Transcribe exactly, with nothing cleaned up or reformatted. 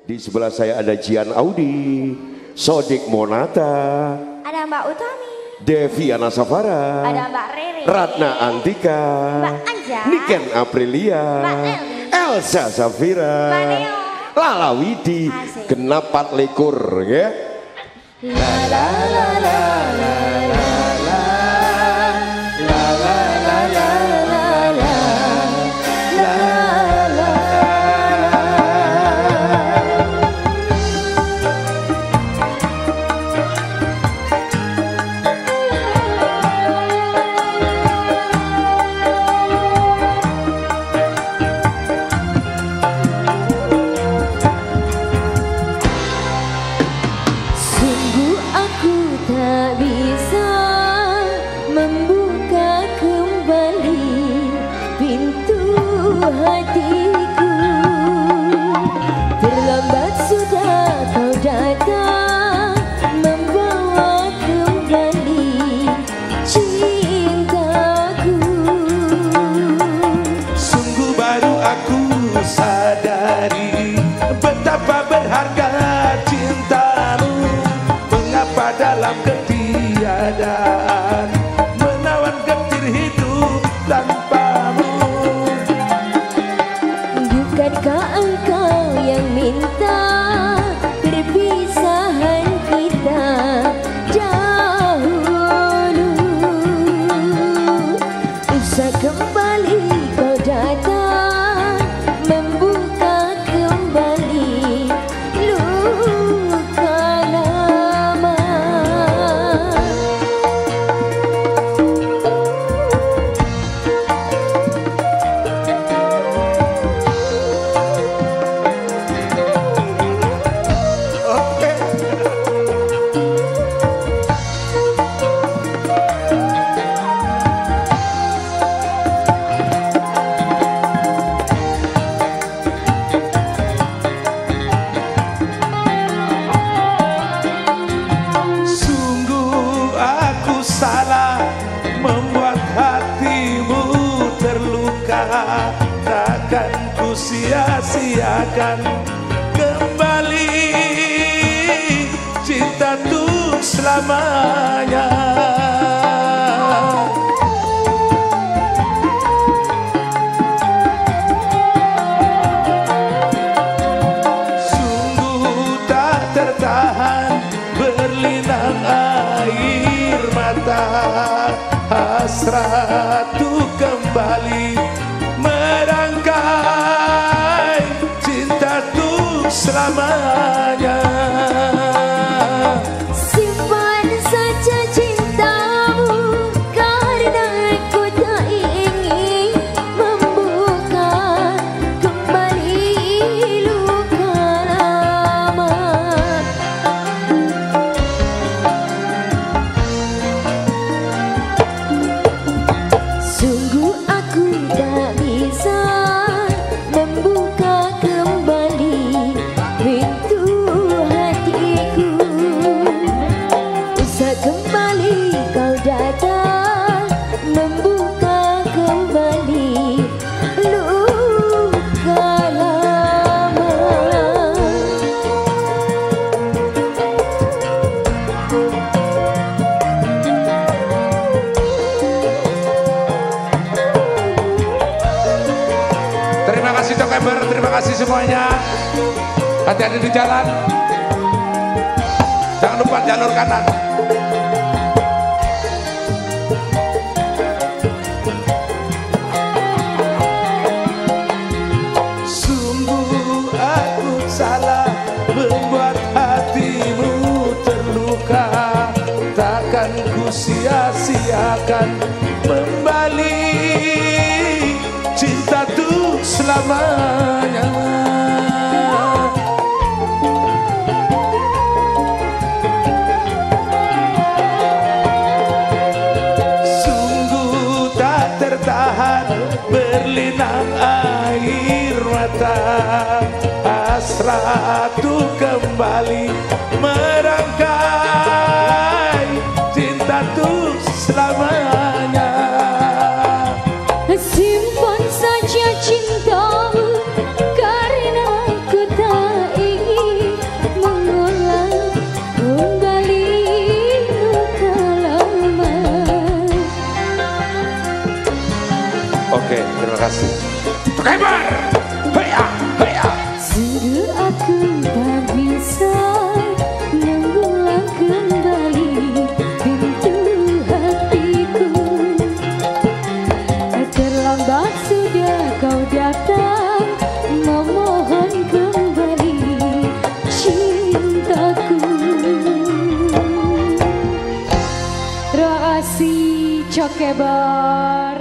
Di sebelah saya ada Jian Audi, Sodik Monata, ada Mbak Utami, Deviana Safara, ada Mbak Rere, Ratna Antika, Mbak Anja, Niken Aprilia, Mbak Elsa Safira, Mbak Neo, Lala Widi, genap pat likur ya. La la la la la la la la la la la la la la la. Sungguh aku tak bisa membuka kembali pintu hatiku. Terlambat sudah kau datang membawa kembali cintaku. Sungguh baru aku sadari betapa berharga cintamu. Mengapa dalam ketiadaan menawan getir hidup tanpamu. Bukankah engkau yang minta perpisahan kita dahulu? Usah kembali kau datang membuka kembali luka lama. Oke. Sungguh aku salah membuat hatimu terluka. Takkan ku sia-siakan kembali cinta untuk selamanya. Sungguh tak tertahan berlinang air mata. Hasrat tuh kembali merangkai cinta tuh selamanya. Simpan saja cintamu karena aku tak ingin membuka kembali luka lama. Sungguh aku tak bisa membuka kembali pintu hatiku. Usah kembali kau datang membuka kembali luka lama. Terima kasih Dok Ember, terima kasih semuanya. Hati-hati di jalan. Jangan lupa jalur kanan. Sungguh aku salah membuat hatimu terluka. Takkan ku sia-siakan kembali cinta tuh selamanya. Sungguh tak tertahan berlinang air mata. Hasrat tuh kembali merangkai cinta tuh selamanya. Simpan saja cintamu karena aku tak ingin Oke, terima kasih. Cokeber, heya, heya. Sudah aku tak bisa mengulang kembali pintu hatiku. Terlambat sudah kau datang memohon kembali cintaku. Terima kasih Cokeber.